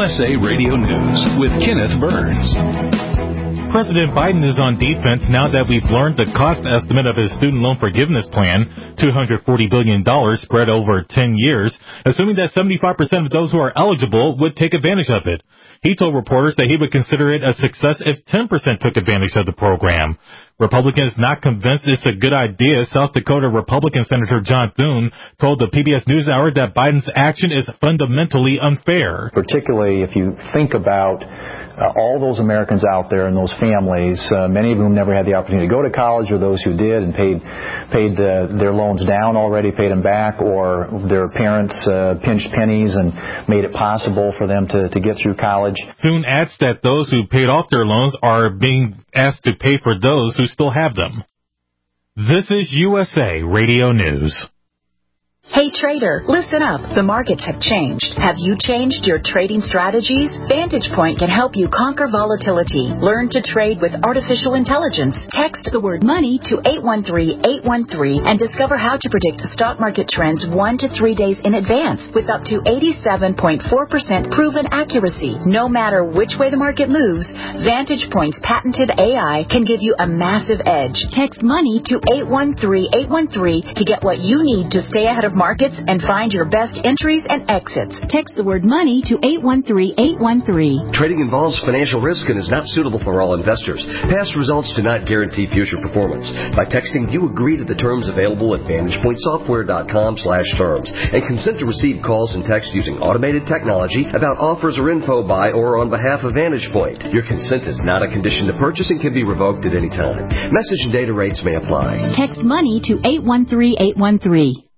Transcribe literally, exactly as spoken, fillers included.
U S A Radio News with Kenneth Burns. President Biden is on defense now that we've learned the cost estimate of his student loan forgiveness plan, two hundred forty billion dollars spread over ten years, assuming that seventy-five percent of those who are eligible would take advantage of it. He told reporters that he would consider it a success if ten percent took advantage of the program. Republicans not convinced it's a good idea. South Dakota Republican Senator John Thune told the P B S NewsHour that Biden's action is fundamentally unfair. Particularly if you think about uh, all those Americans out there and those families, uh, many of whom never had the opportunity to go to college, or those who did and paid paid uh, their loans down already, paid them back, or their parents uh, pinched pennies and made it possible for them to, to get through college. Thune adds that those who paid off their loans are being asked to pay for those who still have them. This is U S A Radio News. Hey trader, listen up. The markets have changed. Have you changed your trading strategies? Vantage Point can help you conquer volatility. Learn to trade with artificial intelligence. Text the word money to eight one three, eight one three and discover how to predict stock market trends one to three days in advance with up to eighty-seven point four percent proven accuracy. No matter which way the market moves, Vantage Point's patented A I can give you a massive edge. Text money to eight one three, eight one three to get what you need to stay ahead of markets and find your best entries and exits. Text the word money to eight one three, eight one three. Trading involves financial risk and is not suitable for all investors. Past results do not guarantee future performance. By texting, you agree to the terms available at vantage point software dot com slash terms and consent to receive calls and texts using automated technology about offers or info by or on behalf of Vantage Point. Your consent is not a condition to purchase and can be revoked at any time. Message and data rates may apply. Text money to eight one three, eight one three.